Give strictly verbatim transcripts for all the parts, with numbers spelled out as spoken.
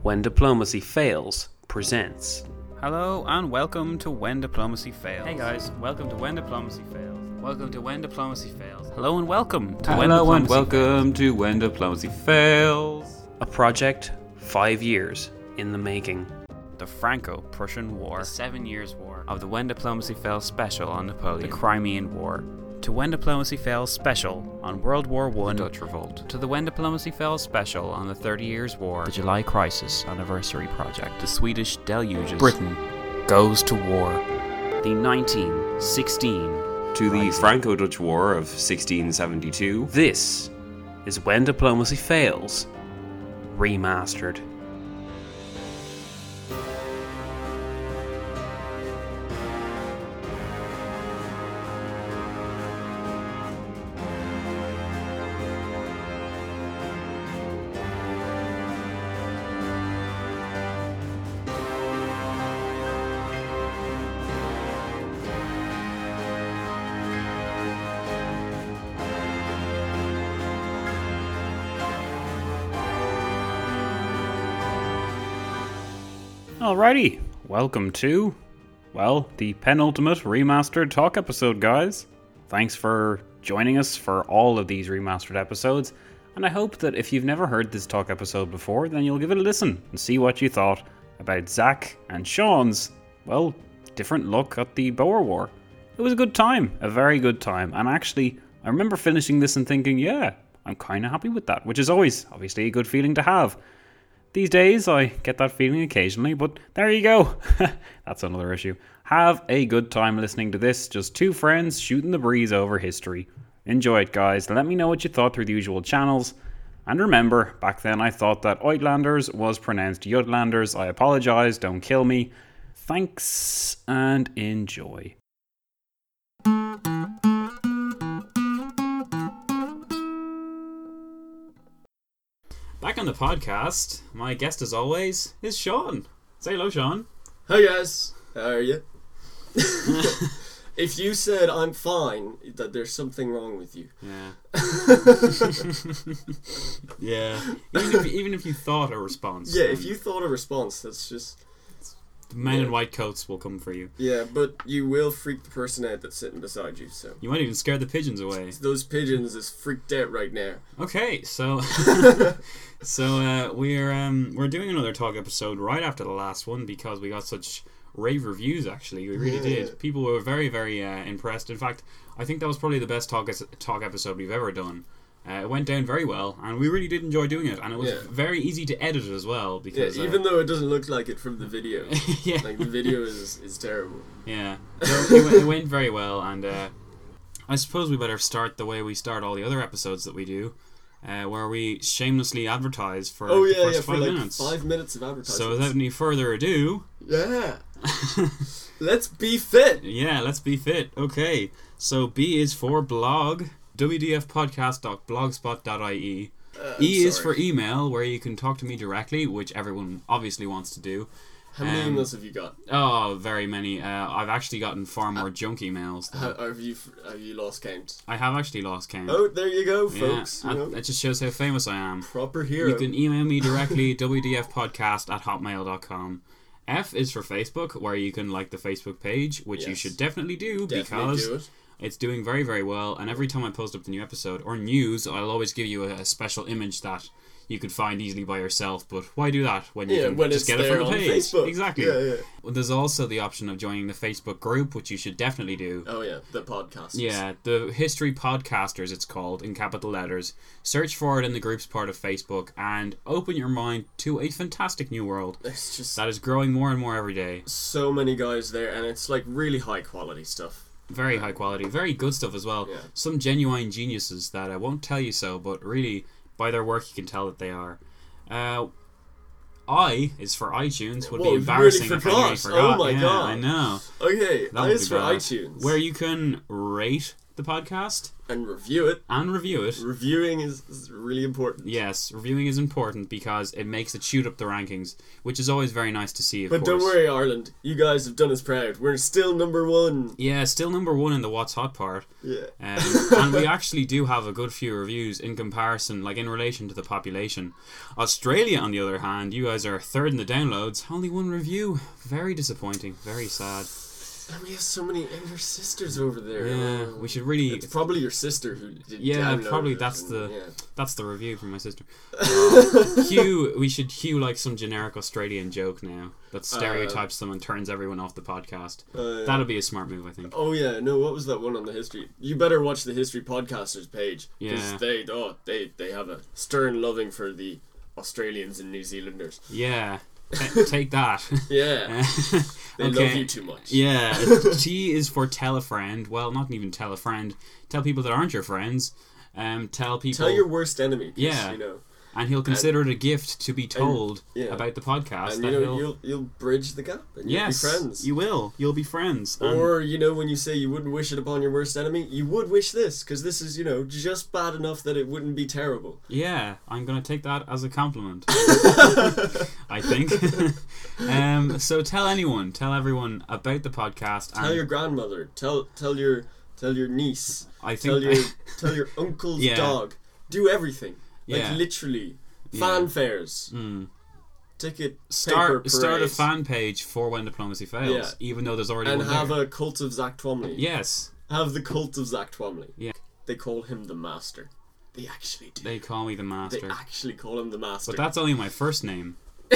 When Diplomacy Fails presents. Hello and welcome to When Diplomacy Fails. Hey guys, welcome to When Diplomacy Fails. Welcome to When Diplomacy Fails. Hello and welcome to When Hello Diplomacy and welcome Fails. to When Diplomacy Fails. A project five years in the making. The Franco-Prussian War. The Seven Years War. Of the When Diplomacy Fails special on Napoleon. The Crimean War. To When Diplomacy Fails special on World War One. The Dutch Revolt. To the When Diplomacy Fails special on the Thirty Years War. The July Crisis Anniversary Project. The Swedish Deluges. Britain goes to war. The nineteen sixteen To the Rising. Franco-Dutch War of sixteen seventy-two. This is When Diplomacy Fails Remastered. Alrighty, welcome to, well, the penultimate remastered talk episode, guys. Thanks for joining us for all of these remastered episodes, and I hope that if you've never heard this talk episode before, then you'll give it a listen and see what you thought about Zach and Sean's, well, different look at the Boer War. It was a good time, a very good time, and actually, I remember finishing this and thinking, yeah, I'm kind of happy with that, which is always, obviously, a good feeling to have. These days, I get that feeling occasionally, but there you go. That's another issue. Have a good time listening to this. Just two friends shooting the breeze over history. Enjoy it, guys. Let me know what you thought through the usual channels. And remember, back then I thought that Uitlanders was pronounced Jutlanders. I apologize. Don't kill me. Thanks and enjoy. Back on the podcast, my guest as always is Sean. Say hello, Sean. Hi guys, how are you? If you said I'm fine, that there's something wrong with you. Yeah. Yeah. Even if, even if you thought a response. Yeah, then if you thought a response, that's just... the men yeah. in white coats will come for you. Yeah, but you will freak the person out that's sitting beside you, so... You might even scare the pigeons away. Those pigeons is freaked out right now. Okay, so... so, uh, we're, um, we're doing another talk episode right after the last one because we got such rave reviews, actually. We really Yeah. did. People were very, very uh, impressed. In fact, I think that was probably the best talk, talk episode we've ever done. Uh, it went down very well, and we really did enjoy doing it. And it was Yeah. very easy to edit as well Yeah, because... even uh, though it doesn't look like it from the video. yeah. Like, the video is, is terrible. Yeah, so it, went, it went very well, and uh, I suppose we better start the way we start all the other episodes that we do, uh, where we shamelessly advertise for Oh the yeah, first yeah, for five like minutes. five minutes of advertising. So without any further ado, Yeah. Let's be fit! yeah, let's be fit. Okay, so B is for blog, w d f podcast dot blogspot dot i e. Uh, E I'm is sorry. for email, where you can talk to me directly, which everyone obviously wants to do. How many um, emails have you got? Oh, very many. Uh, I've actually gotten far more junk emails. than- How, have you have you lost count? I have actually lost count. Oh, there you go, Yeah, folks. You that, know, that just shows how famous I am. proper hero. You can email me directly, w d f podcast at hotmail dot com. F is for Facebook, where you can like the Facebook page, which you Yes. should definitely do Definitely because do it. it's doing very, very well. And every time I post up the new episode or news, I'll always give you a, a special image that you could find easily by yourself. But why do that when you Yeah, can when just it's get it there from the on page? Facebook. Exactly. Yeah, yeah. Well, there's also the option of joining the Facebook group, which you should definitely do. Oh yeah, the podcast. Yeah, the History Podcasters, it's called, in capital letters. Search for it in the group's part of Facebook and open your mind to a fantastic new world It's just that is growing more and more every day. so many guys there, and it's like really high quality stuff. Very high quality, very good stuff as well. Yeah. Some genuine geniuses that I won't tell you so, but really, by their work, you can tell that they are. Uh, I is for iTunes. Would Whoa, be you embarrassing really if I really forgot. forgot. Oh my yeah, God. I know. Okay, That that would is be for bad. iTunes. Where you can rate the podcast And review it. and review it. Reviewing is, is really important. Yes, reviewing is important because it makes it shoot up the rankings, which is always very nice to see, of But course. don't worry, Ireland. You guys have done us proud. We're still number one. Yeah, still number one in the What's Hot part. Yeah. Um, and we actually do have a good few reviews in comparison, like in relation to the population. Australia, on the other hand, you guys are third in the downloads. Only one review. Very disappointing. Very sad. And we have so many younger sisters over there. Yeah, Oh. we should really... It's probably your sister who did Yeah, download probably it that's and- the yeah. that's the review from my sister. Uh, cue, we should cue like some generic Australian joke now that stereotypes them and turns everyone off the podcast. Uh, That'll be a smart move, I think. Oh yeah, no, what was that one on the history? You better watch the History Podcasters page. Because Yeah. they, oh, they, they have a stern loving for the Australians and New Zealanders. Yeah, T- take that. Yeah, they okay. love you too much. Yeah, T is for tell a friend. Well, not even tell a friend. Tell people that aren't your friends. Um, tell people. Tell your worst enemy. 'Cause, Yeah. you know, and he'll consider it a gift to be told yeah. about the podcast. and that you know he'll- you'll you'll bridge the gap and you'll yes, be friends. you will. You'll be friends. And- Or, you know, when you say you wouldn't wish it upon your worst enemy, you would wish this, because this is, you know, just bad enough that it wouldn't be terrible. yeah, I'm gonna take that as a compliment. I think. um, so tell anyone, tell everyone about the podcast. Tell and your grandmother, tell tell your tell your niece, I think tell your tell your uncle's Yeah. dog. Do everything. Like Yeah. literally. Yeah. Fanfares. Mm. Ticket start paper start a parade, fan page for When Diplomacy Fails, Yeah. even though there's already and one have there. a cult of Zach Twomley. Yes, Have the cult of Zach Twomley. Yeah. They call him the master. They actually do. they call me the They master, actually call him the master. but that's only my first name.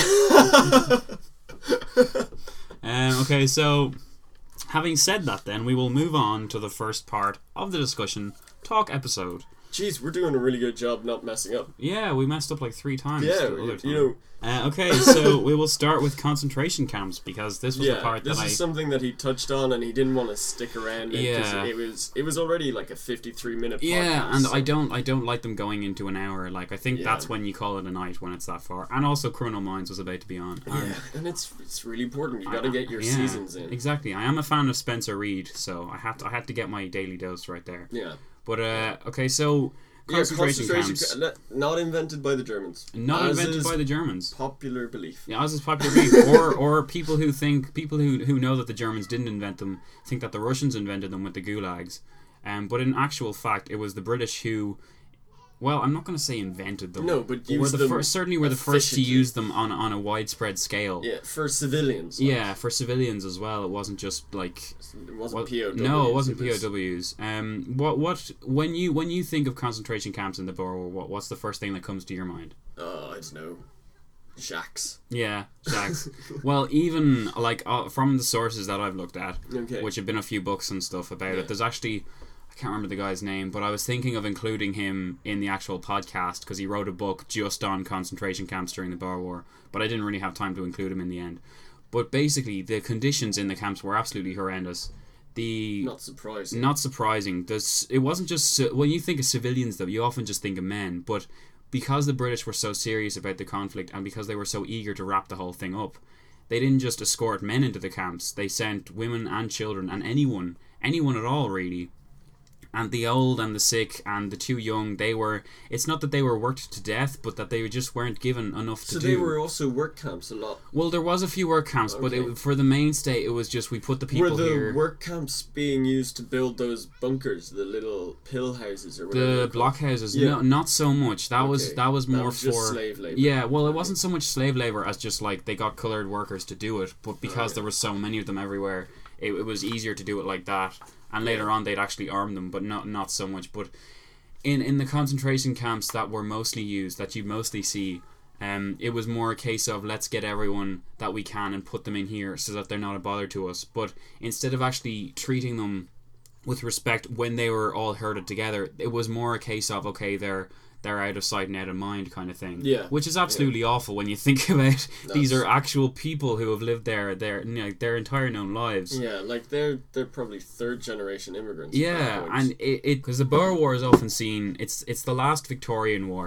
um, okay, so having said that, then we will move on to the first part of the discussion talk episode. Jeez, we're doing a really good job not messing up. Yeah, we messed up like three times. Yeah, the other you, time. you know, Uh, okay, so we will start with concentration camps because this was yeah, the part this that is I. something that he touched on, and he didn't want to stick around. in 'cause Yeah. it was it was already like a fifty-three minute. Yeah, podcast, and so- I don't, I don't like them going into an hour. Like I think Yeah. that's when you call it a night when it's that far. And also, Criminal Minds was about to be on. And Yeah, and it's it's really important. You I- got to get your yeah, seasons in. Exactly. I am a fan of Spencer Reid, so I had to, I had to get my daily dose right there. Yeah, But uh, okay, so Yeah, concentration, camps, ca- not- not invented by the Germans. not as invented is by the Germans. popular belief. Yeah, as is popular belief, or or people who think people who who know that the Germans didn't invent them think that the Russians invented them with the gulags, um, but in actual fact, it was the British who. Well, I'm not going to say invented them. No, but were used the them first, certainly were the first to efficiently. use them on on a widespread scale. Yeah, for civilians. like, Yeah, for civilians as well. It wasn't just like it wasn't well, P O Ws. no, it wasn't was- P O Ws. Um, what what when you when you think of concentration camps in the Boer War, what what's the first thing that comes to your mind? Oh, I don't know. Jacques. Yeah, Jacques. Well, even like uh, from the sources that I've looked at, Okay. which have been a few books and stuff about Yeah. it, there's actually I can't remember the guy's name, but I was thinking of including him in the actual podcast because he wrote a book just on concentration camps during the Boer War, but I didn't really have time to include him in the end. But basically, the conditions in the camps were absolutely horrendous. The Not surprising. not surprising. There's, it wasn't just ci- when you think of civilians though, you often just think of men. But because the British were so serious about the conflict and because they were so eager to wrap the whole thing up, they didn't just escort men into the camps. They sent women and children and anyone, anyone at all, really. And the old and the sick and the too young, they were. It's not that they were worked to death, but that they just weren't given enough to So do. they were also work camps a lot. Well, there was a few work camps, but Okay. it, for the mainstay, it was just we put the people Were the here. work camps being used to build those bunkers, the little pill houses or whatever? The they're blockhouses, Yeah. no, not so much. That was Okay. that was That more was just for slave labour. Yeah, well, it wasn't so much slave labor as just like they got colored workers to do it, but because yeah. there were so many of them everywhere, it, it was easier to do it like that. And later Yeah. on, they'd actually arm them, but not not so much. But in in the concentration camps that were mostly used, that you mostly see, um, it was more a case of let's get everyone that we can and put them in here so that they're not a bother to us. But instead of actually treating them with respect when they were all herded together, it was more a case of okay, they're they're out of sight and out of mind kind of thing. Yeah. Which is absolutely awful when you think about these That's- are actual people who have lived there their you know, their entire known lives. Yeah, like they're they're probably third generation immigrants. at Yeah, that point. and it because the Boer War is often seen. It's it's the last Victorian war,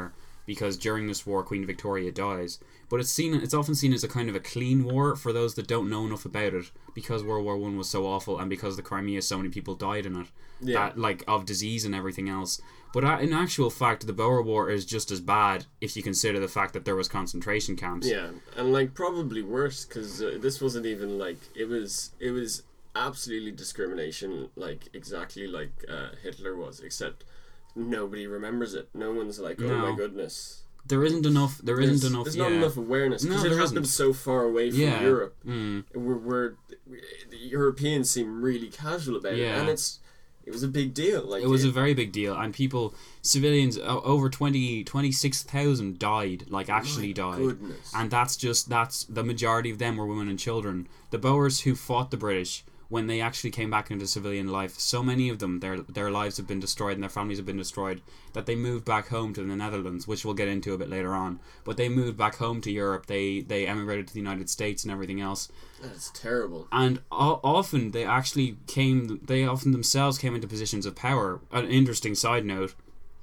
because during this war Queen Victoria dies. But it's seen it's often seen as a kind of a clean war for those that don't know enough about it, because World War One was so awful and because the Crimea so many people died in it, Yeah. that like of disease and everything else. But uh, in actual fact, the Boer War is just as bad if you consider the fact that there was concentration camps. Yeah, and like probably worse because uh, this wasn't even like it was. It was absolutely discrimination, like exactly like uh, Hitler was, except nobody remembers it. No one's like, oh No. my goodness. There isn't enough. There There's, isn't enough. there's yeah. not enough awareness because No, it there happened isn't. so far away from Yeah. Europe. Mm. We're, we're the Europeans seem really casual about Yeah. it, and it's it was a big deal. Like It was a very big deal, and people, civilians, o- over twenty, twenty-six thousand died, like actually my died. goodness. And that's just, that's, the majority of them were women and children. The Boers who fought the British, when they actually came back into civilian life, so many of them, their their lives have been destroyed and their families have been destroyed, that they moved back home to the Netherlands, which we'll get into a bit later on. But they moved back home to Europe, they, they emigrated to the United States and everything else. That's terrible. And o- often they actually came, they often themselves came into positions of power. An interesting side note,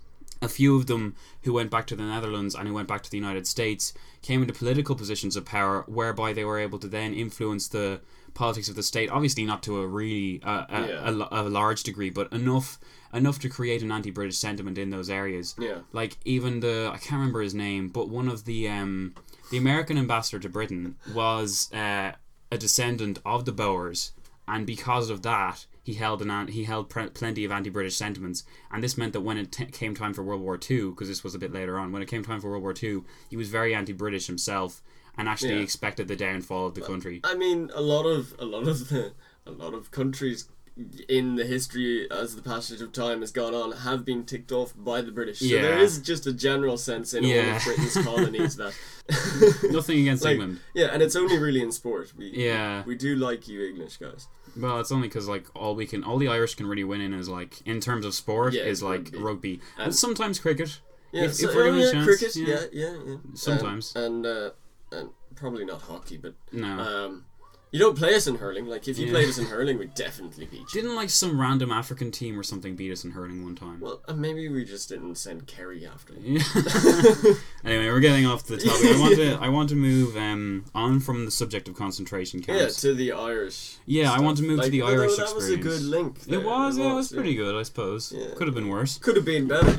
a few of them who went back to the Netherlands and who went back to the United States came into political positions of power, whereby they were able to then influence the politics of the state. Obviously not to a really uh, a, Yeah. a, a large degree, but enough enough to create an anti-British sentiment in those areas. Yeah. Like even the, I can't remember his name, but one of the um, the American ambassador to Britain was uh, a descendant of the Boers, and because of that, he held an he held pre- plenty of anti-British sentiments, and this meant that when it t- came time for World War Two, because this was a bit later on, when it came time for World War Two, he was very anti-British himself, and actually Yeah. expected the downfall of the country. I mean, a lot of a lot of the a lot of countries in the history as the passage of time has gone on have been ticked off by the British. So Yeah. there is just a general sense in all Yeah. of Britain's colonies that Nothing against like, England. Yeah, and it's only really in sport. We, Yeah. we do like you English guys. Well, it's only because like all we can, all the Irish can really win in is like in terms of sport Yeah, is like rugby. rugby and, And- sometimes cricket. Yeah, If- so, if we're oh, given a yeah, chance, cricket, yeah. yeah, yeah, yeah. Sometimes. and and, uh, and probably not hockey, but No. um, you don't play us in hurling. Like if you Yeah. played us in hurling, we'd definitely beat you. Didn't like some random African team or something beat us in hurling one time? Well, uh, maybe we just didn't send Kerry after them. Yeah. Anyway, we're getting off the topic. I want to I want to move um, on from the subject of concentration Yeah, camps. to the Irish. Yeah, I want to stuff. move to Like, the although Irish that was a experience. good link. It there, was, yeah, it was yeah. pretty good, I suppose. Yeah. Could have been worse. Could have been better.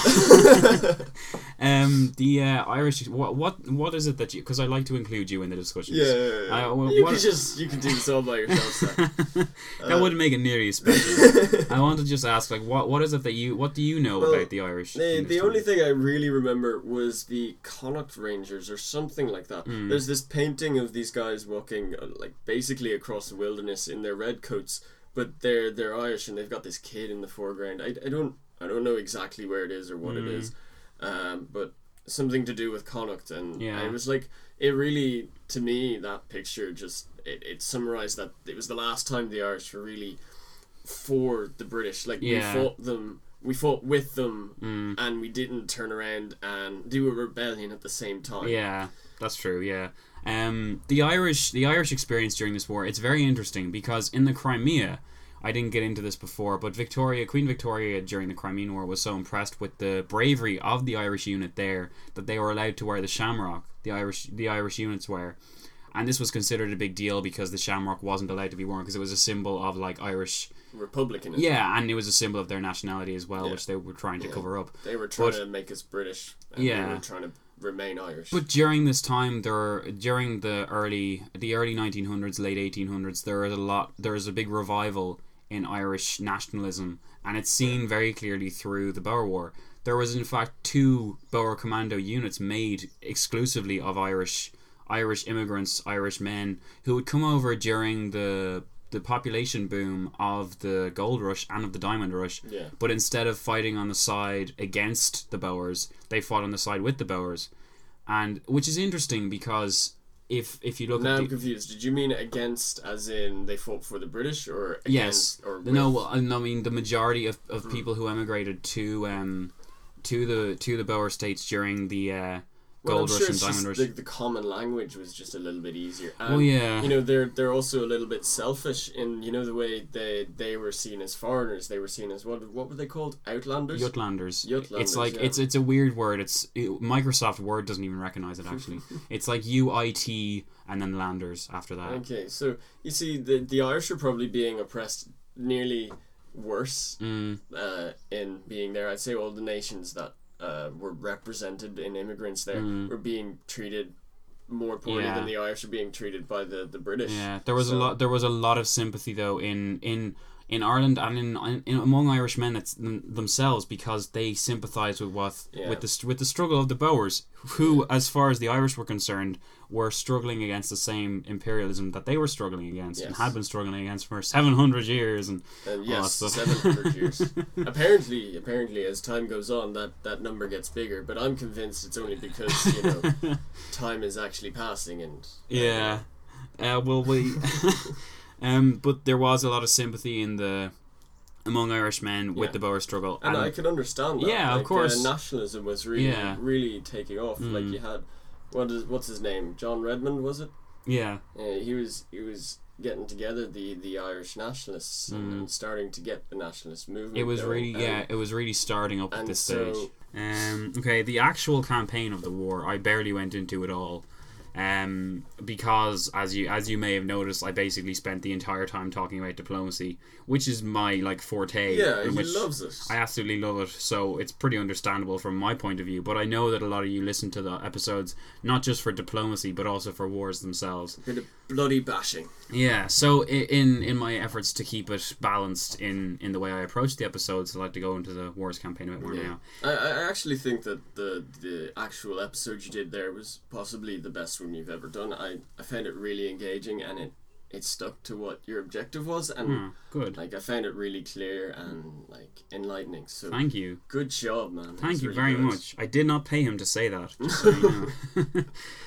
um, the uh, Irish. What what what is it that you? Because I like to include you in the discussions. Yeah, yeah, yeah. I- well, you what- could just you could do this all by yourself. Sir. that wouldn't make it nearly as special. I want to just ask, like, what what is it that you what do you know Well, about the Irish? The, in this the only time? thing I really remember was the Connacht Rangers or something like that. Mm. There's this painting of these guys walking uh, like basically across the wilderness in their red coats, but they're they're Irish and they've got this kid in the foreground. I, I don't I don't know exactly where it is or what Mm. it is, um, but something to do with Connacht, and Yeah. it was like it really to me that picture just it, it summarized that it was the last time the Irish were really for the British. Like Yeah. we fought them. We fought with them, Mm. and we didn't turn around and do a rebellion at the same time. Yeah, that's true. Yeah, um, the Irish, the Irish experience during this war, it's very interesting because in the Crimea, I didn't get into this before, but Victoria, Queen Victoria, during the Crimean War, was so impressed with the bravery of the Irish unit there that they were allowed to wear the shamrock. The Irish, the Irish units were, and this was considered a big deal because the shamrock wasn't allowed to be worn because it was a symbol of like Irish. Republican. Yeah, and it was a symbol of their nationality as well, Yeah. which they were trying to Yeah. cover up. They were trying But- to make us British. And Yeah. we were trying to remain Irish. But during this time, there during the early the early nineteen hundreds, late eighteen hundreds, there is a lot. There is a big revival in Irish nationalism, and it's seen very clearly through the Boer War. There was in fact two Boer commando units made exclusively of Irish Irish immigrants, Irish men who would come over during the the population boom of the gold rush and of the diamond rush. Yeah. But instead of fighting on the side against the Boers, they fought on the side with the Boers, and which is interesting because if if you look Now at I'm the, confused. Did you mean against, as in they fought for the British, or against, yes, or no, with? well, I mean the majority of, of people who emigrated to um to the to the Boer states during the uh Well, Gold I'm Rush sure and it's Diamond just Rush. the, the common language was just a little bit easier. And, Oh, yeah. You know, they're they're also a little bit selfish in, you know, the way they they were seen as foreigners. They were seen as what what were they called? Outlanders. Jutlanders. Jutlanders, It's like yeah. it's it's a weird word. It's it, Microsoft Word doesn't even recognize it actually. It's like U I T and then landers after that. Okay, so you see, the the Irish are probably being oppressed nearly worse Mm. uh, in being there. I'd say all the nations that uh, were represented in immigrants there Mm. were being treated more poorly Yeah. than the Irish are being treated by the, the British. Yeah, there was So- a lot. There was a lot of sympathy though in in in Ireland and in, in, in among Irishmen it's them, themselves because they sympathised with what Yeah. with the st- with the struggle of the Boers, who, as far as the Irish were concerned, were struggling against the same imperialism that they were struggling against and Yes. had been struggling against for seven hundred years. And And all yes, that stuff. seven hundred years. apparently, apparently, as time goes on, that, that number gets bigger. But I'm convinced it's only because you know time is actually passing and Yeah. Uh, well, we. um, but there was a lot of sympathy in the among Irishmen with Yeah. the Boer struggle, And I can understand that. Yeah, of like, course. Uh, nationalism was really, Yeah. really taking off. Like Mm. you had, what is what's his name? John Redmond, was it? yeah, Uh, he was he was getting together the, the Irish nationalists and, and starting to get the nationalist movement. Mm. it was going. really And- yeah, it was really starting up at and this so- stage. Um, okay, the actual campaign of the war, I barely went into at all. Um, because as you as you may have noticed, I basically spent the entire time talking about diplomacy, which is my like forte. Yeah, and he which loves it. I absolutely love it, so it's pretty understandable from my point of view. But I know that a lot of you listen to the episodes not just for diplomacy, but also for wars themselves. Bit of bloody bashing. Yeah, so i- in in my efforts to keep it balanced in, in the way I approach the episodes, I'd like to go into the wars campaign a bit more now. I, I actually think that the the actual episode you did there was possibly the best one you've ever done. I, I found it really engaging and it, it stuck to what your objective was and Hmm, good. like I found it really clear and like enlightening. So Thank you. good job, man. Thank It's you really very good. much. I did not pay him to say that. Just so you know.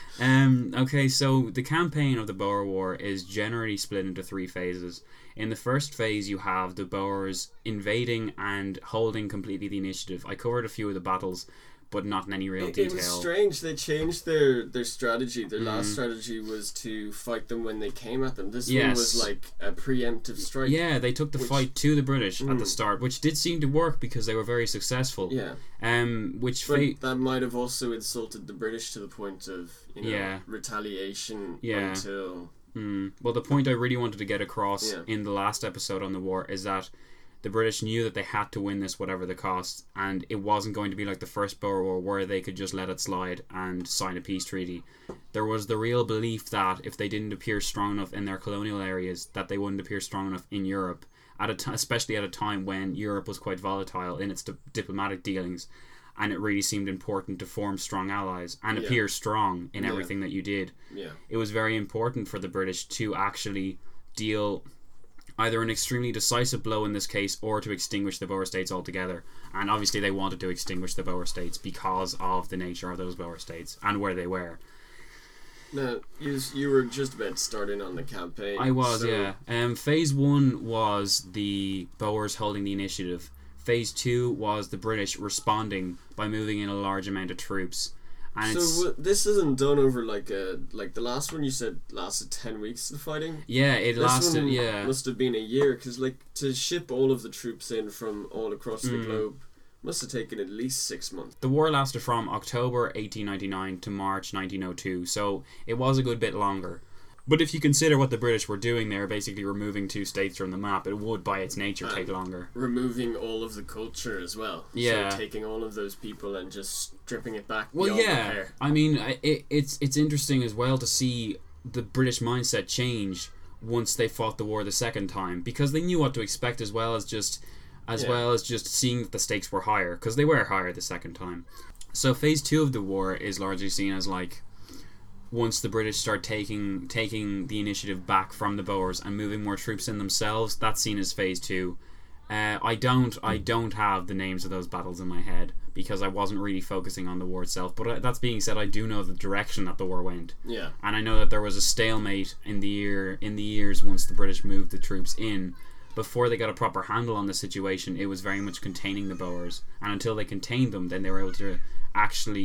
um, okay, so the campaign of the Boer War is generally split into three phases. In the first phase, you have the Boers invading and holding completely the initiative. I covered a few of the battles, but not in any real It, detail. it was strange. They changed their, their strategy. Their Mm. last strategy was to fight them when they came at them. This one Yes. was like a preemptive strike. Yeah, they took the Which- fight to the British at the Mm. start, which did seem to work because they were very successful. Yeah. Um, which But fa- that might have also insulted the British to the point of, you know, Yeah. retaliation Yeah. until... Mm. Well, the point I really wanted to get across Yeah. in the last episode on the war is that the British knew that they had to win this whatever the cost, and it wasn't going to be like the first Boer War where they could just let it slide and sign a peace treaty. There was the real belief that if they didn't appear strong enough in their colonial areas, that they wouldn't appear strong enough in Europe, at a t- especially at a time when Europe was quite volatile in its di- diplomatic dealings, and it really seemed important to form strong allies and Yeah. appear strong in Yeah. everything that you did. Yeah. It was very important for the British to actually deal either an extremely decisive blow in this case or to extinguish the Boer states altogether. And obviously they wanted to extinguish the Boer states because of the nature of those Boer states and where they were. Now, you, you were just about starting on the campaign. I was, so- yeah. Um, phase one was the Boers holding the initiative. Phase two was the British responding by moving in a large amount of troops. And So it's, w- this isn't done over like a like the last one you said lasted ten weeks of fighting. yeah, it This lasted, one yeah. must have been a year because like to ship all of the troops in from all across the Mm. globe must have taken at least six months. The war lasted from October eighteen ninety-nine to March nineteen oh two, so it was a good bit longer. But if you consider what the British were doing there, basically removing two states from the map, it would by its nature take longer. Removing all of the culture as well. Yeah. So taking all of those people and just stripping it back. Well, beyond yeah. repair. I mean, I- it, it's it's interesting as well to see the British mindset change once they fought the war the second time, because they knew what to expect as well as just as Yeah. well as just seeing that the stakes were higher, because they were higher the second time. So phase two of the war is largely seen as like once the British start taking taking the initiative back from the Boers and moving more troops in themselves, that's seen as phase two. Uh, I don't I don't have the names of those battles in my head because I wasn't really focusing on the war itself. But uh, that's being said, I do know the direction that the war went, Yeah. and I know that there was a stalemate in the year in the years once the British moved the troops in. Before they got a proper handle on the situation, it was very much containing the Boers, and until they contained them, then they were able to actually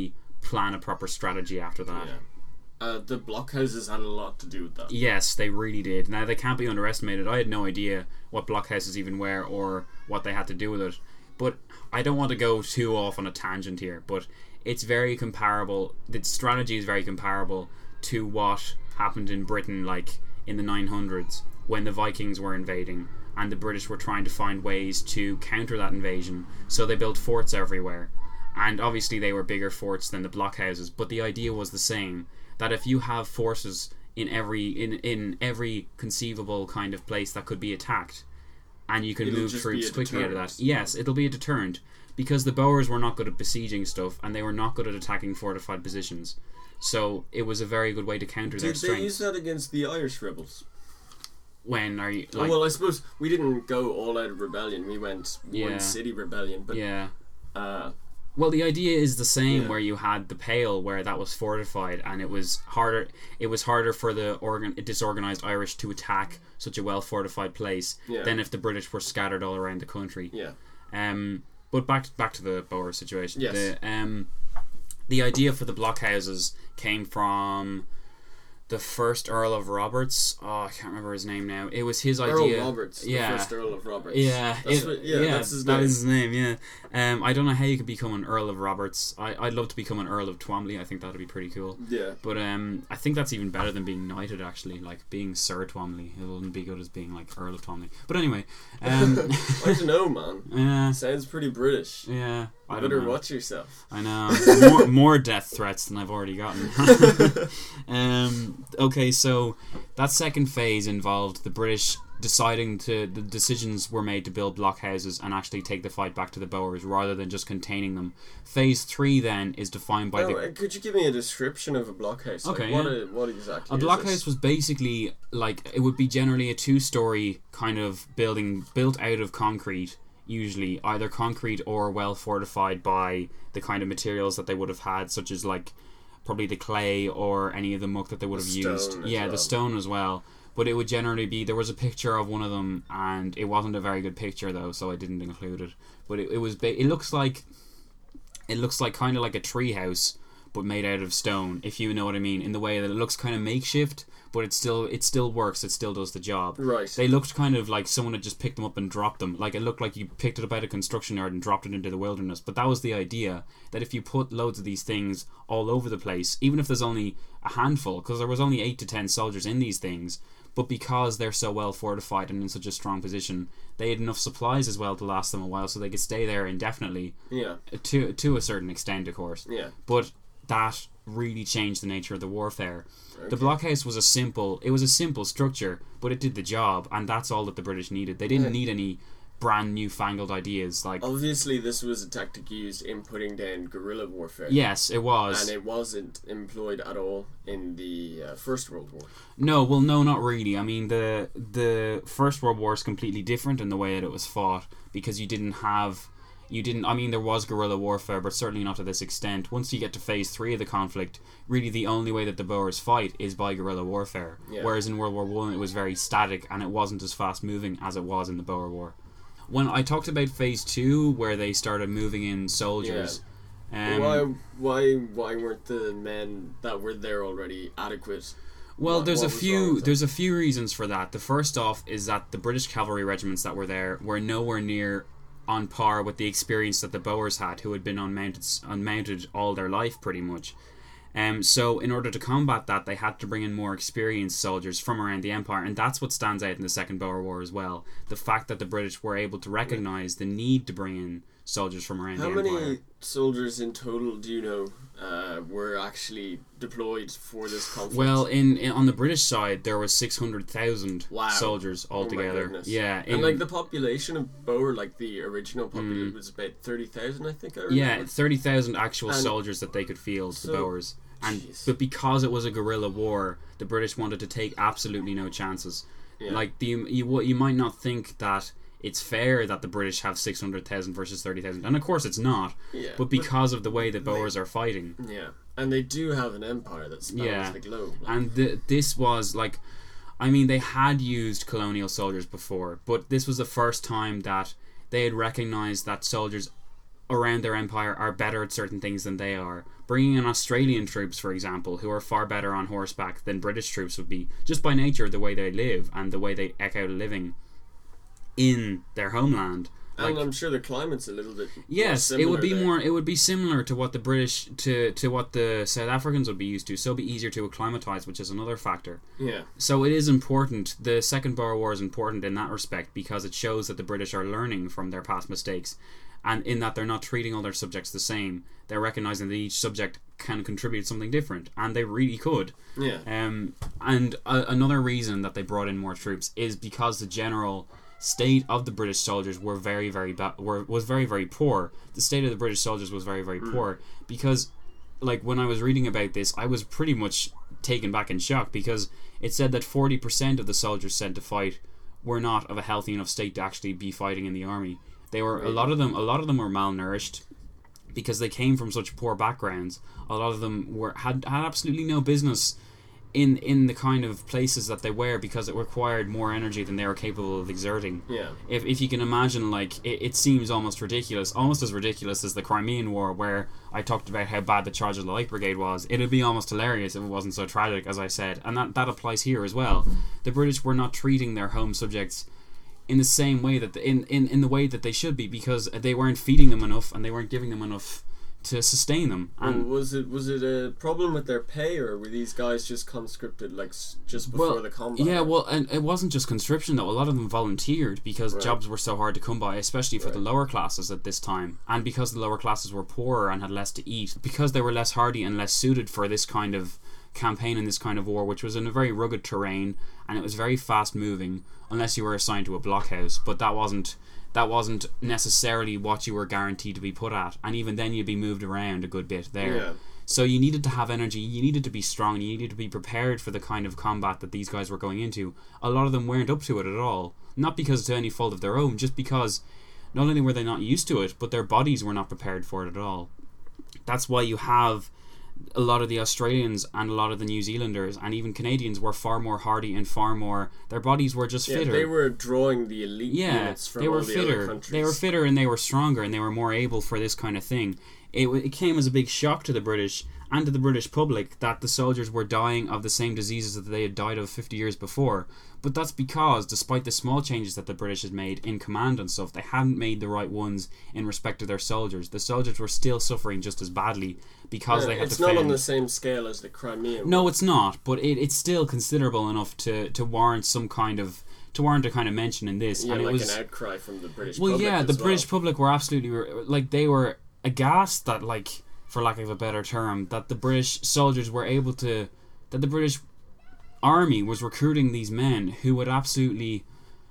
plan a proper strategy after that. Yeah. Uh, the blockhouses had a lot to do with that. Yes, they really did. Now, they can't be underestimated. I had no idea what blockhouses even were or what they had to do with it. But I don't want to go too off on a tangent here, but it's very comparable. The strategy is very comparable to what happened in Britain, like in the nine hundreds, when the Vikings were invading and the British were trying to find ways to counter that invasion. So they built forts everywhere. And obviously they were bigger forts than the blockhouses, but the idea was the same. That if you have forces in every in, in every conceivable kind of place that could be attacked, and you can It'll move just troops be a quickly out of deterrent. that, yes, it'll be a deterrent. Because the Boers were not good at besieging stuff, and they were not good at attacking fortified positions. So it was a very good way to counter their Did they strength. use that against the Irish rebels? When are you Oh, like? well, I suppose we didn't go all out rebellion. We went Yeah. one city rebellion, but yeah. uh, Well, the idea is the same. Yeah. Where you had the Pale, where that was fortified, and it was harder. It was harder for the organ, disorganized Irish to attack such a well fortified place Yeah. than if the British were scattered all around the country. yeah, Um, but back back to the Boer situation. Yes. The, um, the idea for the blockhouses came from the first Earl of Roberts. Oh, I can't remember his name now. It was his Earl idea. Roberts, yeah. the first Earl of Roberts. Yeah, that's it- what, yeah, yeah, that's his that name. is his name. Yeah, um, I don't know how you could become an Earl of Roberts. I I'd love to become an Earl of Twomley. I think that'd be pretty cool. Yeah, But um, I think that's even better than being knighted. Actually, like being Sir Twomley, it wouldn't be good as being like Earl of Twomley. But anyway, um, I don't know, man. yeah, Sounds pretty British. yeah. I You don't better know. watch yourself. I know more, more death threats than I've already gotten. um, okay, so that second phase involved the British deciding to the decisions were made to build blockhouses and actually take the fight back to the Boers rather than just containing them. Phase three then is defined by Oh, the uh, could you give me a description of a blockhouse? Like, Okay, what, yeah. a, what exactly? A is blockhouse this? was basically like it would be generally a two-story kind of building built out of concrete, usually either concrete or well fortified by the kind of materials that they would have had, such as like probably the clay or any of the muck that they would The have used. stone as Yeah, well. the stone as well. But it would generally be there was a picture of one of them, and it wasn't a very good picture though, so I didn't include it. But it, it was ba- it looks like it looks like kind of like a tree house, but made out of stone, if you know what I mean, in the way that it looks kind of makeshift, but it still it still works, it still does the job. Right. They looked kind of like someone had just picked them up and dropped them. Like it looked like you picked it up out of a construction yard and dropped it into the wilderness. But that was the idea, that if you put loads of these things all over the place, even if there's only a handful, because there was only eight to ten soldiers in these things, but because they're so well fortified and in such a strong position, they had enough supplies as well to last them a while, so they could stay there indefinitely, Yeah. to to a certain extent, of course. Yeah. But that really changed the nature of the warfare. The Okay. blockhouse was a simple it was a simple structure, but it did the job, and that's all that the British needed. They didn't Yeah. need any brand new fangled ideas like Obviously, this was a tactic used in putting down guerrilla warfare. yes, it was. And it wasn't employed at all in the uh, First World War. No, well, no, not really. I mean, the the First World War is completely different in the way that it was fought, because you didn't have, you didn't. I mean, there was guerrilla warfare, but certainly not to this extent. Once you get to phase three of the conflict, really the only way that the Boers fight is by guerrilla warfare. Yeah. Whereas in World War One, it was very static and it wasn't as fast moving as it was in the Boer War. When I talked about phase two, where they started moving in soldiers, um, why? Why? Why weren't the men that were there already adequate? Well, What- there's what a was wrong few with there's a few reasons for that. The first off is that the British cavalry regiments that were there were nowhere near on par with the experience that the Boers had, who had been unmounted unmounted all their life pretty much. Um, so in order to combat that, they had to bring in more experienced soldiers from around the empire, and that's what stands out in the Second Boer War as well. The fact that the British were able to recognise the need to bring in soldiers from around How the many empire. soldiers in total do you know uh, were actually deployed for this conflict? Well, in, in on the British side, there was six hundred thousand Wow. soldiers Oh my altogether. goodness. Yeah, and in- like the population of Boer, like the original population, Mm. was about thirty thousand, I think. I remember. Yeah, thirty thousand actual And- soldiers that they could field, So- the Boers. And Jeez. but because it was a guerrilla war, the British wanted to take absolutely no chances. Yeah. Like the you you might not think that it's fair that the British have six hundred thousand versus thirty thousand, and of course it's not. Yeah, But because of the way the Boers are fighting, yeah, and they do have an empire that spans Yeah. the globe. Like, and the, this was like, I mean, they had used colonial soldiers before, but this was the first time that they had recognized that soldiers around their empire are better at certain things than they are. Bringing in Australian troops, for example, who are far better on horseback than British troops would be, just by nature of the way they live and the way they eke out a living in their homeland. And Like, I'm sure the climate's a little bit yes, more it would be similar more. It would be similar to what the British, to to what the South Africans would be used to. So it'd be easier to acclimatise, which is another factor. there. Yeah. So it is important. The Second Boer War is important in that respect because it shows that the British are learning from their past mistakes, and in that they're not treating all their subjects the same. They're recognising that each subject can contribute something different, and they really could. Yeah. Um, and a, another reason that they brought in more troops is because the general state of the British soldiers were very, very ba- were was very, very poor. The state of the British soldiers was very, very poor because, like, when I was reading about this, I was pretty much taken back in shock because it said that forty percent of the soldiers sent to fight were not of a healthy enough state to actually be fighting in the army. They were a lot of them. A lot of them were malnourished because they came from such poor backgrounds. A lot of them were had had absolutely no business in in the kind of places that they were because it required more energy than they were capable of exerting. Yeah. If if you can imagine, like, it, it seems almost ridiculous, almost as ridiculous as the Crimean War, where I talked about how bad the charge of the Light Brigade was. It'd be almost hilarious if it wasn't so tragic, as I said, and that that applies here as well. The British were not treating their home subjects in the same way that the, in, in in the way that they should be because they weren't feeding them enough and they weren't giving them enough to sustain them. And was it was it a problem with their pay, or were these guys just conscripted like s- just before well, the combat? yeah, well, and it wasn't just conscription though. A lot of them volunteered because Right. jobs were so hard to come by, especially for the Right. lower classes at this time, and because the lower classes were poorer and had less to eat, because they were less hardy and less suited for this kind of campaign and this kind of war, which was in a very rugged terrain and it was very fast moving, unless you were assigned to a blockhouse. But that wasn't that wasn't necessarily what you were guaranteed to be put at, and even then you'd be moved around a good bit there. Yeah. So you needed to have energy, you needed to be strong, you needed to be prepared for the kind of combat that these guys were going into. A lot of them weren't up to it at all. Not because to any fault of their own, just because not only were they not used to it, but their bodies were not prepared for it at all. That's why you have a lot of the Australians and a lot of the New Zealanders and even Canadians were far more hardy and far more, their bodies were just Yeah, fitter. they were drawing the elite Yeah, units from they were all the other fitter. countries. They were fitter and they were stronger and they were more able for this kind of thing. It, w- it came as a big shock to the British and to the British public that the soldiers were dying of the same diseases that they had died of fifty years before. But that's because, despite the small changes that the British had made in command and stuff, they hadn't made the right ones in respect to their soldiers. The soldiers were still suffering just as badly because Yeah, they had it's to not fend. on the same scale as the Crimean. No, it's not, but it, it's still considerable enough to, to warrant some kind of to warrant a kind of mention in this. Yeah, and like it was an outcry from the British well, public yeah, the as British well. public were absolutely like they were aghast that, like, for lack of a better term, that the British soldiers were able to, that the British army was recruiting these men who would absolutely,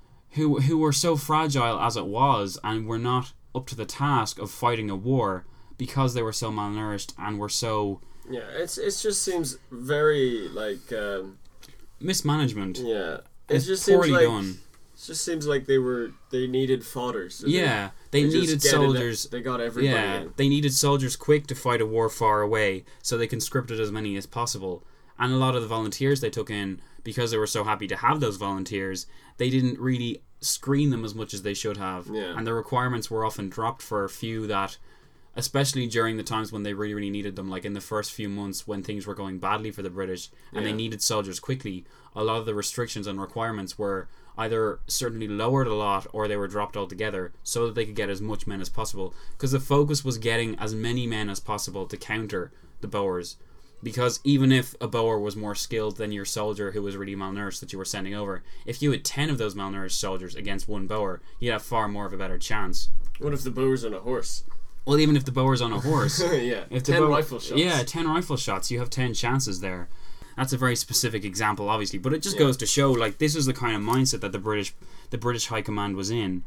who who were so fragile as it was and were not up to the task of fighting a war because they were so malnourished and were so Yeah, it's it just seems very like um, mismanagement. yeah. It It's just seems poorly like done. it just seems like they were they needed fodder. So Yeah, they, they just needed get it- soldiers. They got everybody. Yeah, in. they needed soldiers quick to fight a war far away, so they conscripted as many as possible. And a lot of the volunteers they took in, because they were so happy to have those volunteers, they didn't really screen them as much as they should have. Yeah. And the requirements were often dropped for a few that, especially during the times when they really, really needed them, like in the first few months when things were going badly for the British and they Yeah. needed soldiers quickly, a lot of the restrictions and requirements were either certainly lowered a lot or they were dropped altogether so that they could get as much men as possible, because the focus was getting as many men as possible to counter the Boers. Because even if a Boer was more skilled than your soldier who was really malnourished that you were sending over, if you had ten of those malnourished soldiers against one Boer, you'd have far more of a better chance. What if the Boer's on a horse? Well, even if the Boer's on a horse, yeah, if the ten Boer- rifle shots. Yeah, ten rifle shots. You have ten chances there. That's a very specific example, obviously, but it just Yeah. goes to show, like, this is the kind of mindset that the British, the British High Command was in.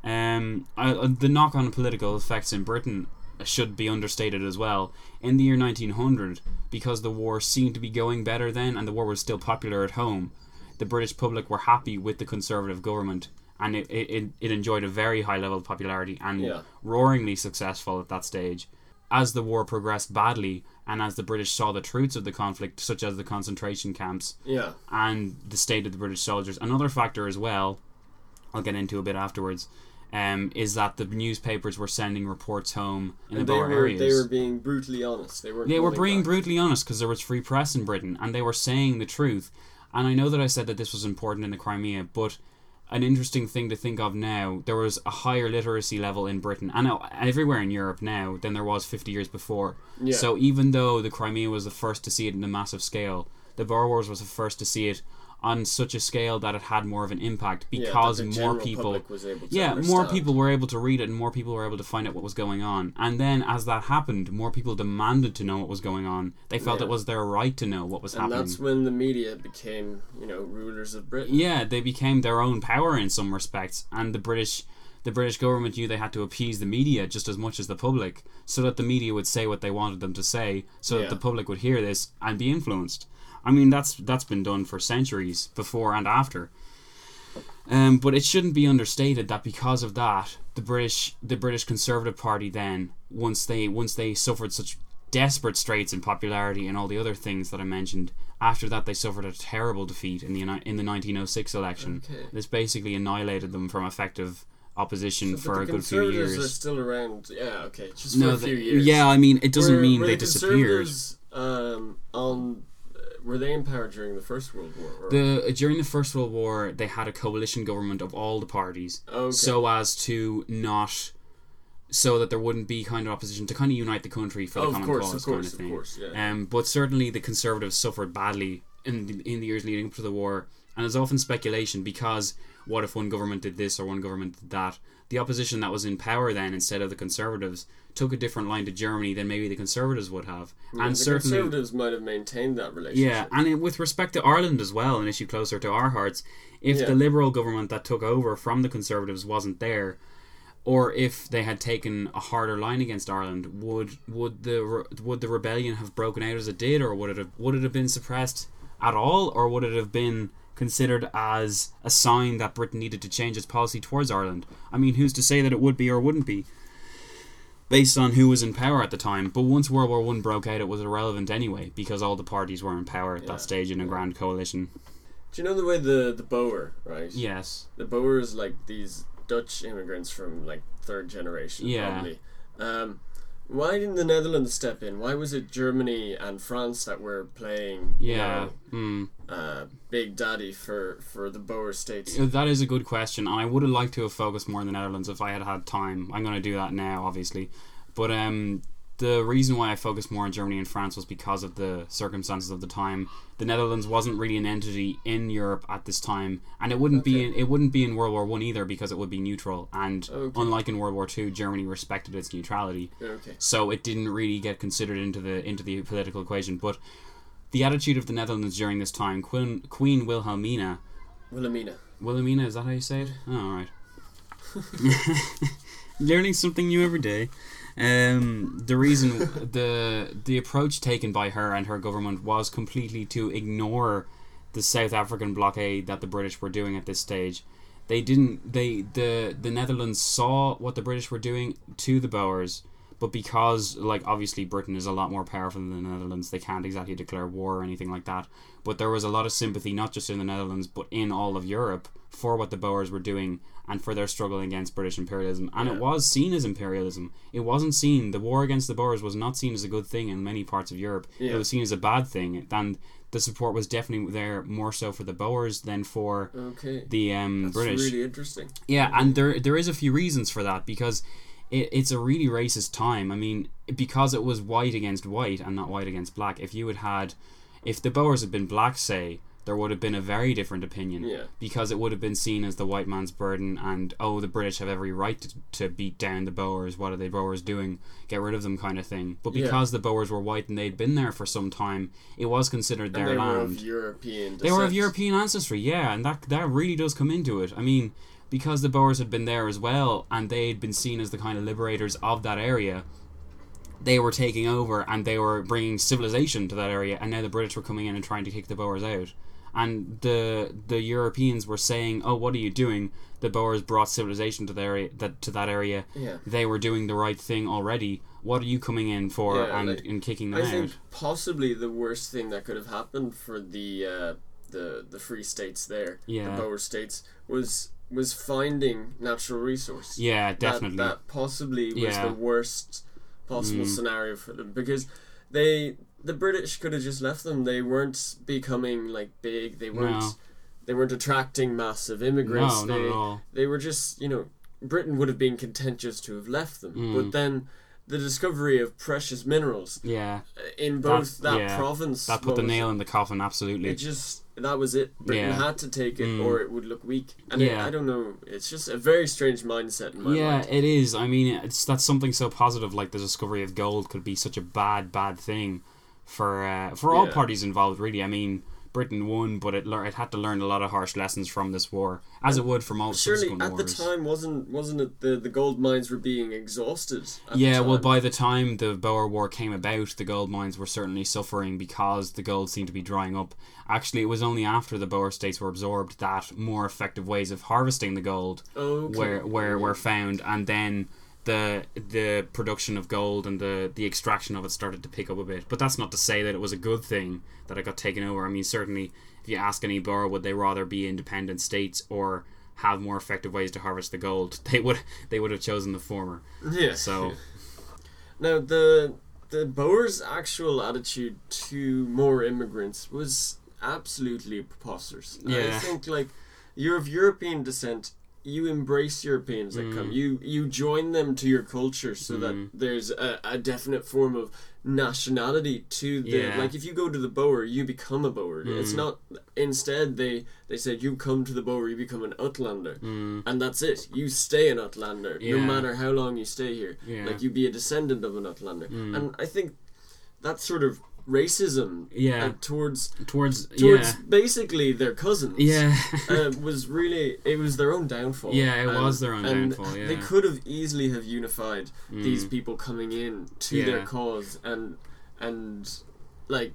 Um, uh, the knock-on political effects in Britain should be understated as well. In the year nineteen hundred, because the war seemed to be going better then, and the war was still popular at home, the British public were happy with the Conservative government, and it it, it enjoyed a very high level of popularity and Yeah. roaringly successful at that stage. As the war progressed badly, and as the British saw the truths of the conflict, such as the concentration camps Yeah. and the state of the British soldiers, another factor as well, I'll get into a bit afterwards, um, is that the newspapers were sending reports home in And the they Boer were areas. they were being brutally honest. They weren't. They were holding being back. brutally honest because there was free press in Britain, and they were saying the truth. And I know that I said that this was important in the Crimea, but an interesting thing to think of now, there was a higher literacy level in Britain, and everywhere in Europe now, than there was fifty years before. Yeah. So even though the Crimea was the first to see it in a massive scale, the Boer Wars was the first to see it on such a scale that it had more of an impact because yeah, that the more general people public was able to yeah understand. more people were able to read it, and more people were able to find out what was going on. And then as that happened, more people demanded to know what was going on. They felt Yeah. it was their right to know what was And happening. that's when the media became, you know, rulers of Britain. Yeah, they became their own power in some respects, and the British the British government knew they had to appease the media just as much as the public, so that the media would say what they wanted them to say, so Yeah. that the public would hear this and be influenced. I mean, that's that's been done for centuries, before and after. Um, but it shouldn't be understated that because of that, the British the British Conservative Party then, once they once they suffered such desperate straits in popularity and all the other things that I mentioned, after that they suffered a terrible defeat in the uni- in the nineteen oh six election. Okay. This basically annihilated them from effective opposition So, for but a the good few Conservatives years. are still around. Yeah, okay, just for No, a few they- years. yeah, I mean, it doesn't Were- mean were they the disappeared. Conservatives, Um, on uh, were they in power during the First World War? Or? The during the First World War, they had a coalition government of all the parties, Okay. so as to not, so that there wouldn't be kind of opposition, to kind of unite the country for the Oh, of common course, cause of kind course, of of thing. course, yeah. Um, but certainly the Conservatives suffered badly in the, in the years leading up to the war, and there's often speculation because what if one government did this or one government did that? The opposition that was in power then, instead of the Conservatives, took a different line to Germany than maybe the Conservatives would have, Yeah, and the certainly. Conservatives might have maintained that relationship. Yeah, and it, with respect to Ireland as well, an issue closer to our hearts, if Yeah. the Liberal government that took over from the Conservatives wasn't there, or if they had taken a harder line against Ireland, would would the re- would the rebellion have broken out as it did, or would it have would it have been suppressed at all, or would it have been considered as a sign that Britain needed to change its policy towards Ireland? I mean, who's to say that it would be or wouldn't be, based on who was in power at the time? But once World War One broke out, it was irrelevant anyway, because all the parties were in power at Yeah. that stage in a grand coalition. Do you know the way the the Boer, right? Yes. The Boers, like these Dutch immigrants from like third generation, Yeah. probably. Um, why didn't the Netherlands step in? Why was it Germany and France that were playing, you Yeah. know, Mm. uh, Big Daddy for, for the Boer states? That is a good question, and I would have liked to have focused more on the Netherlands if I had had time. I'm going to do that now, obviously. But um, the reason why I focused more on Germany and France was because of the circumstances of the time. The Netherlands wasn't really an entity in Europe at this time, and it wouldn't be Okay. in, it wouldn't be in World War One either, because it would be neutral. And Okay. unlike in World War Two, Germany respected its neutrality, Okay. so it didn't really get considered into the into the political equation. But the attitude of the Netherlands during this time, Queen, Queen Wilhelmina. Wilhelmina. Wilhelmina, is that how you say it? Oh, all right. Learning something new every day. Um, the reason, the the approach taken by her and her government was completely to ignore the South African blockade that the British were doing at this stage. They didn't. They the the Netherlands saw what the British were doing to the Boers, but because, like, obviously Britain is a lot more powerful than the Netherlands, they can't exactly declare war or anything like that. But there was a lot of sympathy, not just in the Netherlands, but in all of Europe, for what the Boers were doing and for their struggle against British imperialism. And Yeah. it was seen as imperialism. It wasn't seen, the war against the Boers was not seen as a good thing in many parts of Europe. Yeah. It was seen as a bad thing. And the support was definitely there more so for the Boers than for Okay. the um, That's British. really interesting. Yeah, and there there is a few reasons for that, because it, it's a really racist time. I mean, because it was white against white and not white against black. If you had had, if the Boers had been black, say, there would have been a very different opinion, Yeah. because it would have been seen as the white man's burden, and oh, the British have every right to, to beat down the Boers. What are the Boers doing? Get rid of them, kind of thing. But Yeah. because the Boers were white and they'd been there for some time, it was considered And their they were land. of European They were of descent. European ancestry, yeah, and that that really does come into it. I mean, because the Boers had been there as well, and they'd been seen as the kind of liberators of that area, they were taking over and they were bringing civilization to that area, and now the British were coming in and trying to kick the Boers out. And the the Europeans were saying, "Oh, what are you doing? The Boers brought civilization to the area, that to that area. Yeah. They were doing the right thing already. What are you coming in for Yeah, and, like, and kicking them I out?" think possibly the worst thing that could have happened for the uh, the the free states there, Yeah. the Boer states, was was finding natural resource. Yeah, definitely. That, that possibly was Yeah. the worst possible Mm. scenario for them, because they the British could have just left them. They weren't becoming like big. They weren't. No. They weren't attracting massive immigrants. No, they, not at all. They were just, you know, Britain would have been content just to have left them. Mm. But then the discovery of precious minerals Yeah, in both That- that, yeah. province, that put what the was nail it? in the coffin. Absolutely. It just that was it. Britain Yeah. had to take it, Mm. or it would look weak. And Yeah. it, I don't know. It's just a very strange mindset in my Yeah, mind. it is. I mean, it's that's something so positive, like the discovery of gold, could be such a bad, bad thing for uh, for all Yeah. parties involved. Really, I mean, Britain won, but it lear- it had to learn a lot of harsh lessons from this war, as it would from all Surely subsequent at the wars. time wasn't wasn't it the, the gold mines were being exhausted? At Yeah, the well, time? by the time the Boer War came about, the gold mines were certainly suffering because the gold seemed to be drying up. Actually, it was only after the Boer states were absorbed that more effective ways of harvesting the gold Okay. were, were, were found, and then the the production of gold and the, the extraction of it started to pick up a bit. But that's not to say that it was a good thing that it got taken over. I mean, certainly, if you ask any Boer, would they rather be independent states or have more effective ways to harvest the gold? They would they would have chosen the former. Yeah. So Now the the Boers' actual attitude to more immigrants was absolutely preposterous. I Yeah. think like you're of European descent, you embrace Europeans that Mm. come. You you join them to your culture so that there's a, a definite form of nationality to the Yeah. like if you go to the Boer, you become a Boer. It's Mm. not instead they they said you come to the Boer, you become an Outlander. mm, And that's it. You stay an Outlander, no Yeah. matter how long you stay here. Yeah. Like you be a descendant of an Outlander. Mm. And I think that sort of racism Yeah. uh, towards towards towards yeah basically their cousins yeah uh, was really it was their own downfall. Yeah, it And- was their own and downfall, yeah. They could have easily have unified these Mm. people coming in to Yeah. their cause and and like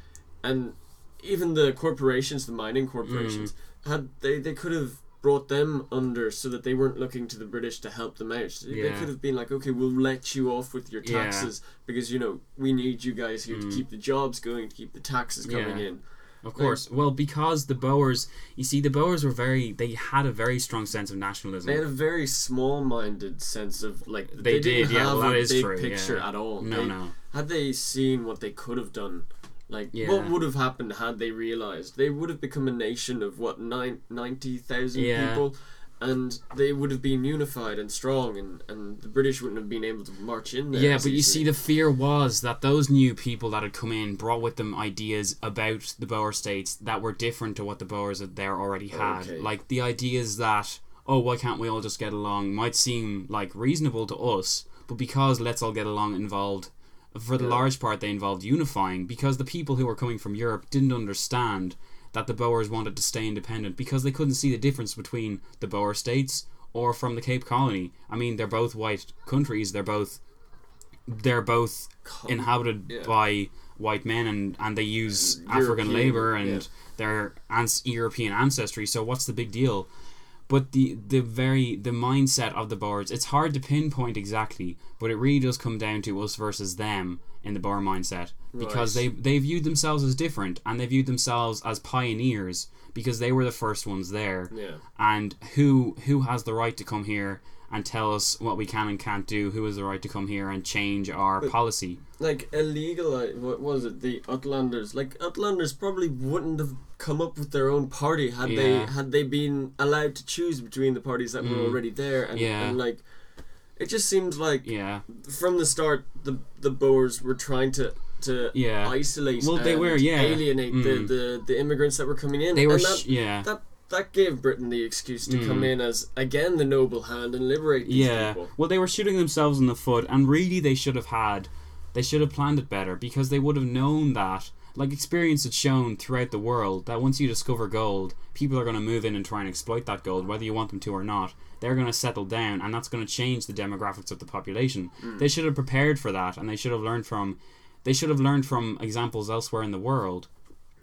and even the corporations, the mining corporations, Mm. had they, they could have brought them under so that they weren't looking to the British to help them out. They Yeah. could have been like, okay, we'll let you off with your Yeah. taxes because you know we need you guys here to Mm. keep the jobs going, to keep the taxes coming Yeah. in. Of course. Well, because the Boers, you see, the Boers were very, they had a very strong sense of nationalism. They had a very small-minded sense of like They they, didn't did, yeah, have well, that a is big true, picture yeah. at all. No, They- no. Had they seen what they could have done, like Yeah. what would have happened had they realized, they would have become a nation of what nine ninety thousand Yeah. people, and they would have been unified and strong, and, and the British wouldn't have been able to march in there. Yeah, as but you see, easily. the fear was that those new people that had come in brought with them ideas about the Boer states that were different to what the Boers had there already had. Okay. Like the ideas that, oh, why can't we all just get along, might seem like reasonable to us, but because let's all get along involved, for the Yeah. large part, they involved unifying, because the people who were coming from Europe didn't understand that the Boers wanted to stay independent, because they couldn't see the difference between the Boer states or from the Cape Colony. I mean, they're both white countries, they're both they're both Co- inhabited yeah. by white men, and, and they use And African European, labour and yeah. their ans- European ancestry, so what's the big deal? But the the very the mindset of the Boers, it's hard to pinpoint exactly, but it really does come down to us versus them in the Boer mindset, because Right. they they viewed themselves as different, and they viewed themselves as pioneers because they were the first ones there. Yeah. And who who has the right to come here and tell us what we can and can't do? Who has the right to come here and change our policy? Like illegal, uh, what was it? The Outlanders, like Outlanders, probably wouldn't have come up with their own party had they Yeah. had they been allowed to choose between the parties that were Mm. already there, and, Yeah. and like it just seemed like Yeah, from the start the the Boers were trying to to Yeah. isolate. Well, they and were, yeah. alienate Mm. the, the the immigrants that were coming in. they were. and Sh- that, yeah. that that gave Britain the excuse to Mm. come in as again the noble hand and liberate these Yeah. people. Well, they were shooting themselves in the foot, and really they should have had, they should have planned it better, because they would have known that, like experience had shown throughout the world, that once you discover gold, people are going to move in and try and exploit that gold, whether you want them to or not. They're going to settle down, and that's going to change the demographics of the population. Mm. They should have prepared for that, and they should have learned from, they should have learned from examples elsewhere in the world.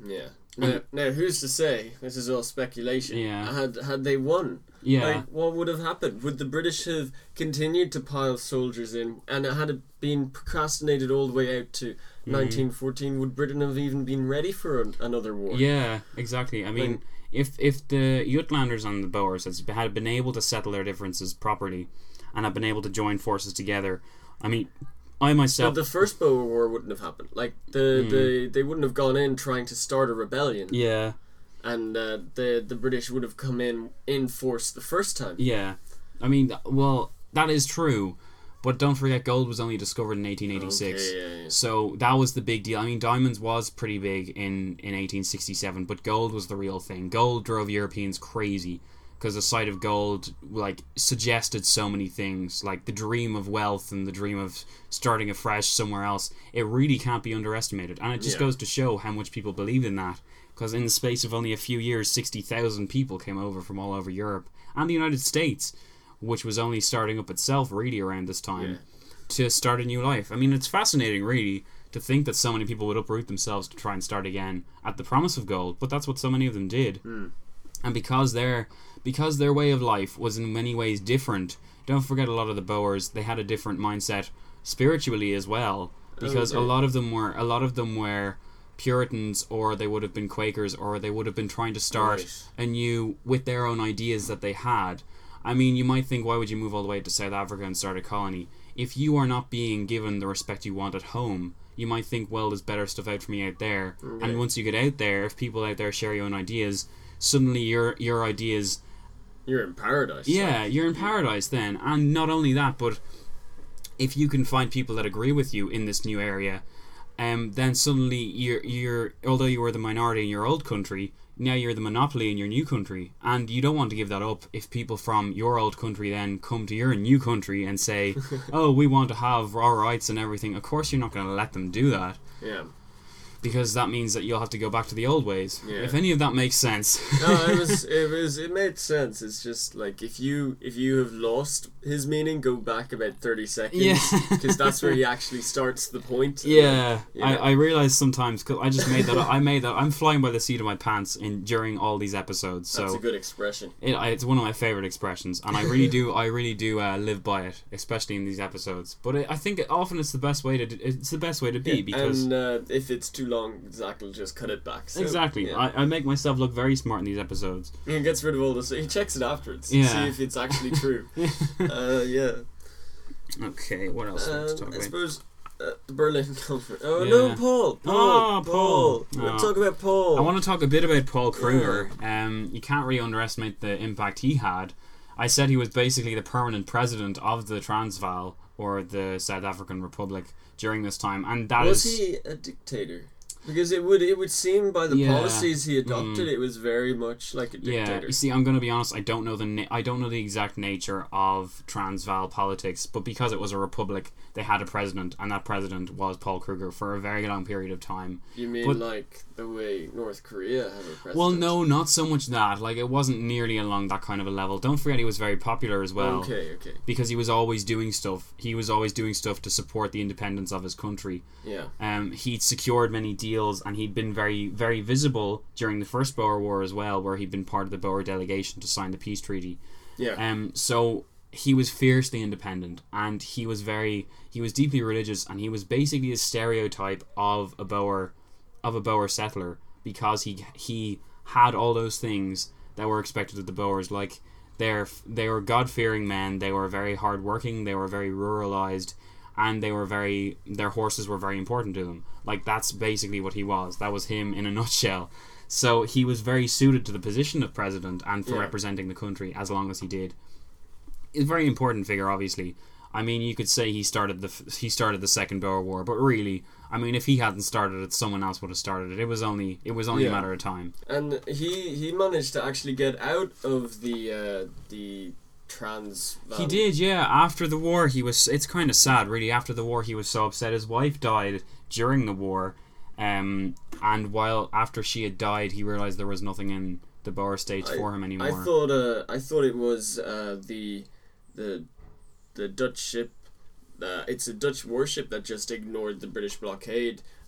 Yeah. Now, now, who's to say? This is all speculation. Yeah. Had had they won, Yeah. like, what would have happened? Would the British have continued to pile soldiers in, and had it been procrastinated all the way out to nineteen fourteen? Would Britain have even been ready for an, another war? Yeah, exactly. I mean, Like- if if the Jutlanders and the Boers had had been able to settle their differences properly, and had been able to join forces together, I mean, I But myself, the first Boer War wouldn't have happened. Like the, the they wouldn't have gone in trying to start a rebellion, yeah, and uh, the the British would have come in in force the first time. yeah. I mean, th- well, that is true, but don't forget, gold was only discovered in eighteen eighty-six. Okay, yeah, yeah. So that was the big deal. I mean, diamonds was pretty big in, in eighteen sixty-seven, but gold was the real thing. Gold drove Europeans crazy because the sight of gold like suggested so many things, like the dream of wealth and the dream of starting afresh somewhere else. It really can't be underestimated, and it just Yeah. goes to show how much people believed in that. Because in the space of only a few years, sixty thousand people came over from all over Europe and the United States, which was only starting up itself really around this time. Yeah. To start a new life. I mean, it's fascinating, really, to think that so many people would uproot themselves to try and start again at the promise of gold, but that's what so many of them did. Mm. And because their because their way of life was in many ways different, don't forget a lot of the Boers, they had a different mindset spiritually as well, because Okay. a lot of them were a lot of them were Puritans, or they would have been Quakers, or they would have been trying to start Right. anew with their own ideas that they had. I mean, you might think, why would you move all the way to South Africa and start a colony? If you are not being given the respect you want at home, you might think, well, there's better stuff out for me out there. Okay. And once you get out there, if people out there share your own ideas, suddenly your your ideas, You're in paradise. yeah, like. you're in paradise then. And not only that, but if you can find people that agree with you in this new area, um, then suddenly you're you're although you were the minority in your old country, now you're the monopoly in your new country, and you don't want to give that up if people from your old country then come to your new country and say, oh, we want to have our rights and everything. Of course you're not going to let them do that, Yeah. because that means that you'll have to go back to the old ways. Yeah. If any of that makes sense. No, it was it was it made sense. It's just like if you if you have lost his meaning, go back about thirty seconds. Yeah. Because that's where he actually starts the point. Yeah, You I, know. I realize sometimes, because I just made that up, I made that I'm flying by the seat of my pants in during all these episodes, so That's a good expression. it, I, it's one of my favorite expressions, and I really do I really do uh, live by it, especially in these episodes. But it, I think it, often it's the best way to do, it's the best way to be, because and uh, if it's too long, Zach will just cut it back. So, exactly yeah. I, I make myself look very smart in these episodes. He gets rid of all this. He checks it afterwards. to Yeah. See if it's actually true. uh, yeah. Okay, what else do we have to Um, talk I about? suppose uh, the Berlin Conference. Oh Yeah. no, Paul. Paul. Oh, Paul. Paul. Let's Oh. talk about Paul. I want to talk a bit about Paul Kruger. Um, you can't really underestimate the impact he had. I said he was basically the permanent president of the Transvaal, or the South African Republic, during this time, and that Was is he a dictator? Because it would it would seem by the Yeah. policies he adopted, it was very much like a yeah. dictator. You see, I'm going to be honest. I don't know the na- I don't know the exact nature of Transvaal politics, but because it was a republic, they had a president, and that president was Paul Kruger for a very long period of time. You mean But- like the way North Korea had a president? Well, no, not so much that. Like, it wasn't nearly along that kind of a level. Don't forget, he was very popular as well. Okay, okay, Because he was always doing stuff. He was always doing stuff to support the independence of his country. yeah, Um, he'd secured many deals, and he'd been very, very visible during the first Boer War as well, where he'd been part of the Boer delegation to sign the peace treaty. yeah. Um, so he was fiercely independent, and he was very, he was deeply religious, and he was basically a stereotype of a Boer, of a Boer settler, because he he had all those things that were expected of the Boers, like they're they were God-fearing men, they were very hard-working, they were very ruralized, and they were very their horses were very important to them. Like, that's basically what he was. That was him in a nutshell. So he was very suited to the position of president and for Yeah. representing the country as long as he did. He's a very important figure, obviously. I mean, you could say he started the f- he started the Second Boer War, but really, I mean, if he hadn't started it, someone else would have started it. It was only it was only Yeah. a matter of time. And he he managed to actually get out of the uh, the trans. He did, yeah. After the war, he was. It's kind of sad, really. After the war, he was so upset. His wife died during the war, um, and while after she had died, he realized there was nothing in the Boer states I- for him anymore. I thought uh, I thought it was uh, the the the Dutch ship. Uh, it's a Dutch warship that just ignored the British blockade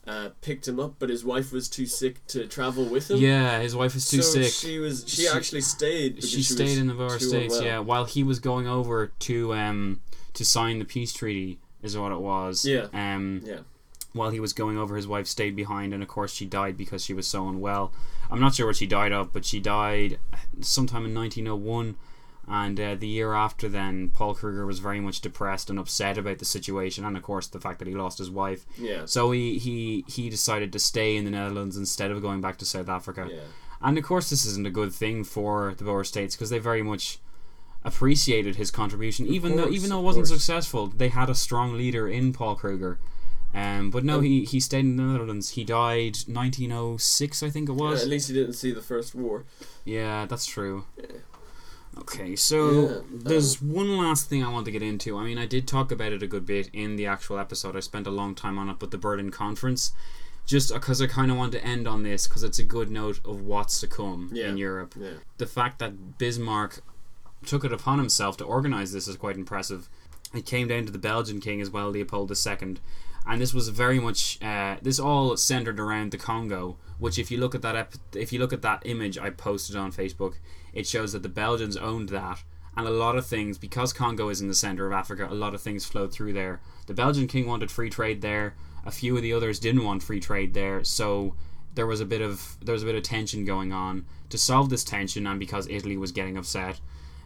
uh, picked him up, but his wife was too sick to travel with him. Yeah, his wife was too so sick. She was. She, She- actually stayed. Because She she stayed was in the Boer too States, unwell. yeah, while he was going over to um to sign the peace treaty, is what it was. Yeah. Um, Yeah. while he was going over, his wife stayed behind, and of course she died because she was so unwell. I'm not sure what she died of, but she died sometime in nineteen oh one, and uh, the year after then, Paul Kruger was very much depressed and upset about the situation, and of course the fact that he lost his wife. Yeah. So he, he, he decided to stay in the Netherlands instead of going back to South Africa. Yeah. And of course this isn't a good thing for the Boer States, because they very much appreciated his contribution, even though course, even though it of wasn't course. successful. They had a strong leader in Paul Kruger. Um, but no, Um, he, he stayed in the Netherlands. He died nineteen oh six, I think it Yeah, was. at least he didn't see the first war. Yeah, that's true. Yeah. Okay, so Yeah, there's one last thing I want to get into. I mean, I did talk about it a good bit in the actual episode. I spent a long time on it, but the Berlin Conference, just because I kind of want to end on this, because it's a good note of what's to come Yeah. in Europe. Yeah. The fact that Bismarck took it upon himself to organise this is quite impressive. It came down to the Belgian king as well, Leopold the Second, and this was very much uh, this all centered around the Congo. Which, if you look at that, ep- if you look at that image I posted on Facebook, it shows that the Belgians owned that, and a lot of things, because Congo is in the center of Africa, a lot of things flowed through there. The Belgian king wanted free trade there. A few of the others didn't want free trade there, so there was a bit of there was a bit of tension going on. To solve this tension, and because Italy was getting upset,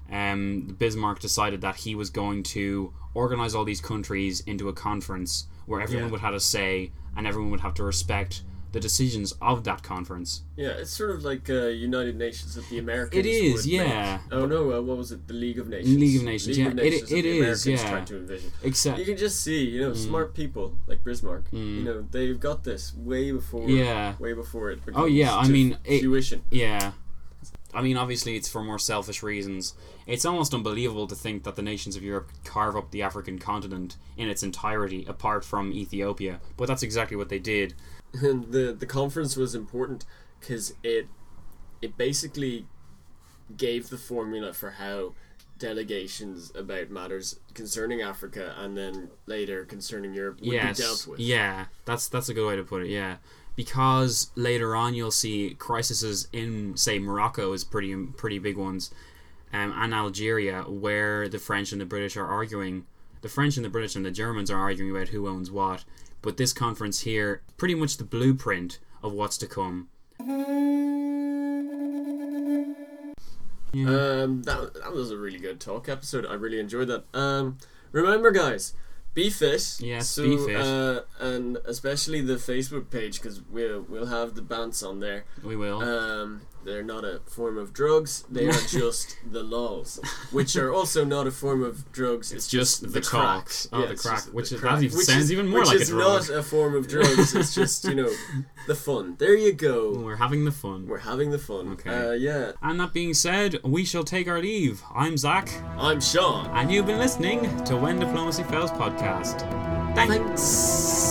um, Bismarck decided that he was going to organize all these countries into a conference where everyone Yeah. would have a say and everyone would have to respect the decisions of that conference. Yeah, it's sort of like uh, United Nations that the Americans It is, would yeah. make. Oh no, uh, what was it? The League of Nations. League of Nations, League yeah. Of It- Nations it that the is, Americans yeah. tried to envision. Except, You can just see, you know, smart people like Bismarck. You know, they've got this way before. Yeah. Way before it. Oh, yeah, I becomes to mean, it- fruition. yeah. I mean, obviously, it's for more selfish reasons. It's almost unbelievable to think that the nations of Europe carve up the African continent in its entirety, apart from Ethiopia. But that's exactly what they did. And the the conference was important because it it basically gave the formula for how delegations about matters concerning Africa and then later concerning Europe would yes, be dealt with. yeah, that's that's a good way to put it. Yeah, because later on you'll see crises in, say, Morocco is pretty pretty big ones, um, and Algeria, where the French and the British are arguing. The French and the British and the Germans are arguing about who owns what. But this conference here, pretty much the blueprint of what's to come. Yeah. Um, that that was a really good talk episode. I really enjoyed that. Um, remember, guys, be fit. Yes, so, be fit. Uh, and especially the Facebook page because we'll we'll have the bants on there. We will. Um, they're not a form of drugs. They are just the lols, which are also not a form of drugs. It's, It's just the crack. cocks. Oh, the it's crack, just which the is- crack, that even which sounds is- even more which like a is drug. not a form of drugs. It's just, you know, the fun. There you go. We're having the fun. We're having the fun. Okay. Uh, yeah. And that being said, we shall take our leave. I'm Zach, I'm Sean. and you've been listening to When Diplomacy Fails podcast. Thanks.